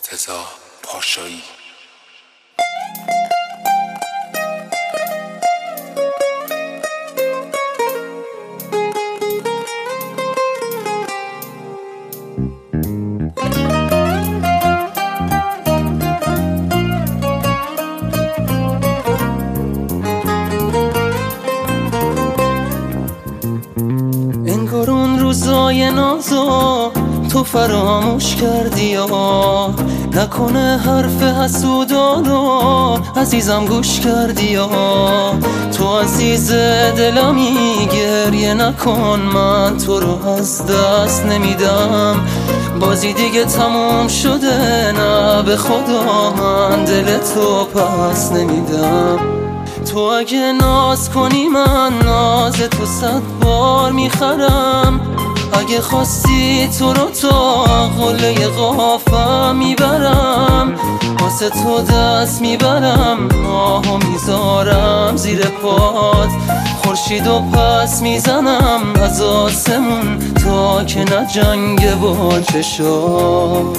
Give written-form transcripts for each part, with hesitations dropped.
مرتضی پاشایی. انگار اون روزای نازو تو فراموش کردی یا نکنه حرف حسودانو عزیزم گوش کردی یا تو عزیز دلمی گریه نکن، من تو رو از دست نمیدم، بازی دیگه تموم شده، نه به خدا من دل تو پس نمیدم. تو اگه ناز کنی من ناز تو 100 بار میخرم، اگه خواستی تو رو تا قله قافم میبرم، واسه تو دست میبرم، ماهو میذارم زیر پات، خورشیدو پس میزنم از آسمون تا که نجنگه با چشام.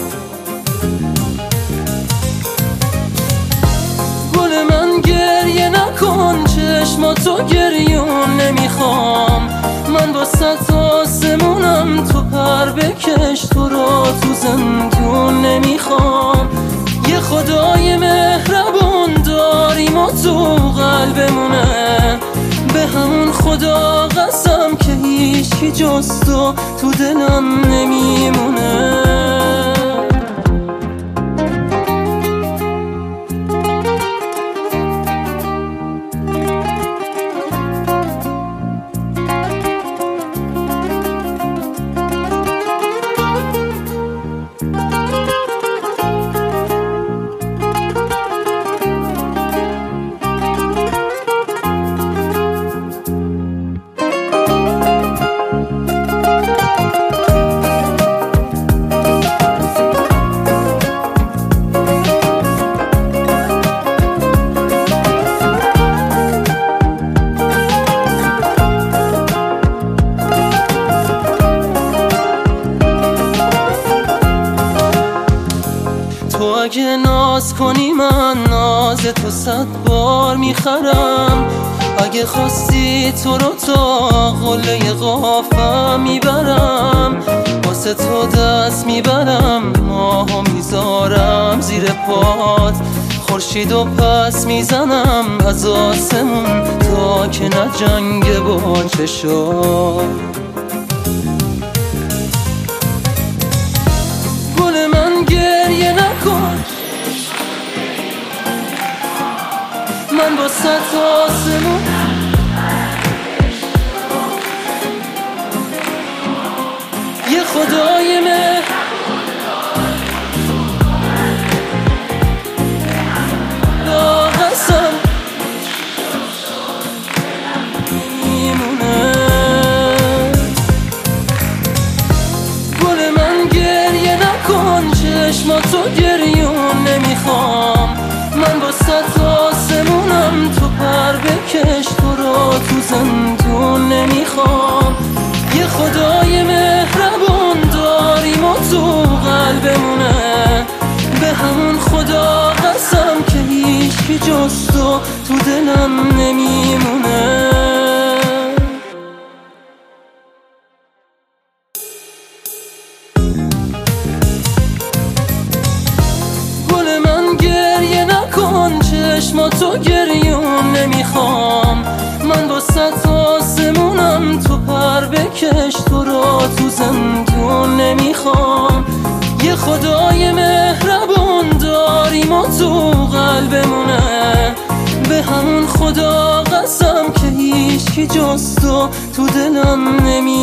گل من گریه نکن، چشماتو گریون نمیخوام، من با 100 آسمونم، تو پر بکش، تو رو تو زندون نمیخوام. یه خدای مهربون داریم و تو قلبمونه، به همون خدا قسم که هیچی جز تو دلم نمیمونه. تو اگه ناز کنی من ناز تو 100 بار میخرم، اگه خواستی تو رو تا قله قافم میبرم، واسه تو دست میبرم، ماهو میذارم زیر پات، خورشیدو پس میزنم از آسمون تا که نجنگه با چشام. گل من گریه نکن، من با 100 آسمون یه خدای قسم میمونه. گل من گریه نکن، چشماتو گریون نمیخوام، من با 100 آسمونم، تو پر بکش، تو رو تو زندون نمیخوام. یه خدای مهربون داریم و تو قلبمونه، به همون خدا قسم که هیچی جز تو دلم نمیمونه. گل من گریه نکن، چشماتو گریون نمیخوام، من با 100 آسمونم، تو پر بکش، تو رو تو زندون نمیخوام. یه خدای مهربون داریم و تو قلبمونه، به همون خدا قسم که هیچی جز تو دلم نمیمونه.